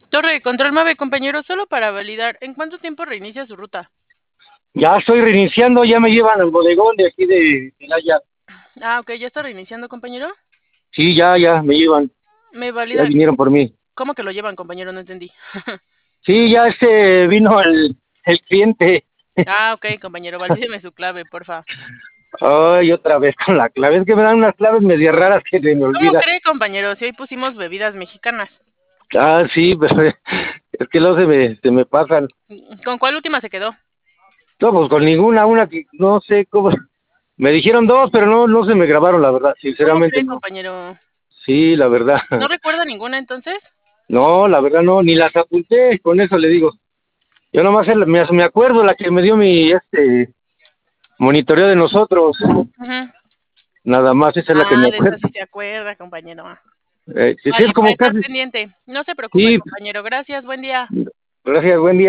Torre de control Mave, compañero, solo para validar, ¿en cuánto tiempo reinicia su ruta? Ya estoy reiniciando, ya me llevan al bodegón de aquí de Celaya. Ah, ok, ya está reiniciando, compañero. Sí, ya me llevan, Me ya valida, vinieron por mí. ¿cómo que lo llevan, compañero? No entendí. Sí, ya vino el cliente. Ah, ok, compañero, valídeme su clave, porfa. Ay, otra vez con la clave. Es que me dan unas claves medio raras que se me ¿Cómo olvida. cree, compañero? Si hoy pusimos bebidas mexicanas. Ah, sí, pero es que luego se me pasan. ¿Con cuál última se quedó? No, pues con ninguna, una que no sé cómo. Me dijeron dos, pero no se me grabaron, la verdad. ¿Cómo Sinceramente cree, no. compañero? Sí, la verdad. ¿No recuerda ninguna entonces? No, la verdad no, ni las apunté, con eso le digo. Yo nomás me acuerdo la que me dio mi monitoreo de nosotros. Ujú. Nada más, esa es la que Ah, me de esa acuerdo. sí se acuerda, compañero. Sí, sí, Vale, es para como estar casi. pendiente. No se preocupe, Sí, compañero. Gracias, buen día. gracias, buen día.